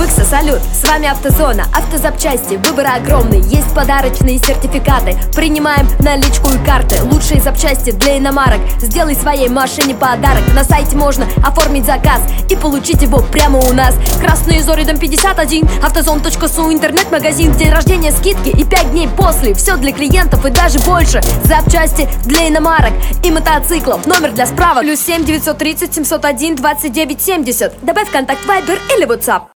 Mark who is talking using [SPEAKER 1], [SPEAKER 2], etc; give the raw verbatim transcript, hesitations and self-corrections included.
[SPEAKER 1] Выкса, салют, с вами Автозона. Автозапчасти, выбор огромный, есть подарочные сертификаты. Принимаем наличку и карты, лучшие запчасти для иномарок. Сделай своей машине подарок. На сайте можно оформить заказ и получить его прямо у нас. Красные Зори, дом пятьдесят один, автозон точка су, интернет-магазин. День рождения, скидки и пять дней после. Все для клиентов и даже больше. Запчасти для иномарок и мотоциклов. Номер для справок плюс семь девятьсот тридцать семьсот один двадцать девять семьдесят. Добавь контакт Viber или WhatsApp.